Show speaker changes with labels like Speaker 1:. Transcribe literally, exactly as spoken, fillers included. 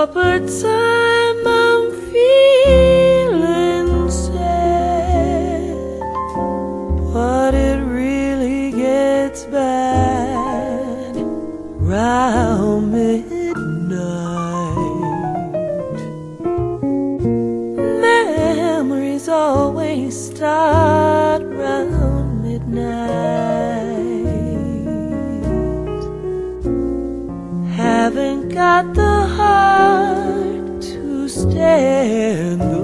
Speaker 1: supper time I'm feeling sad, but it really gets bad round midnight. Memories always start round midnight. Haven't got the heart to stand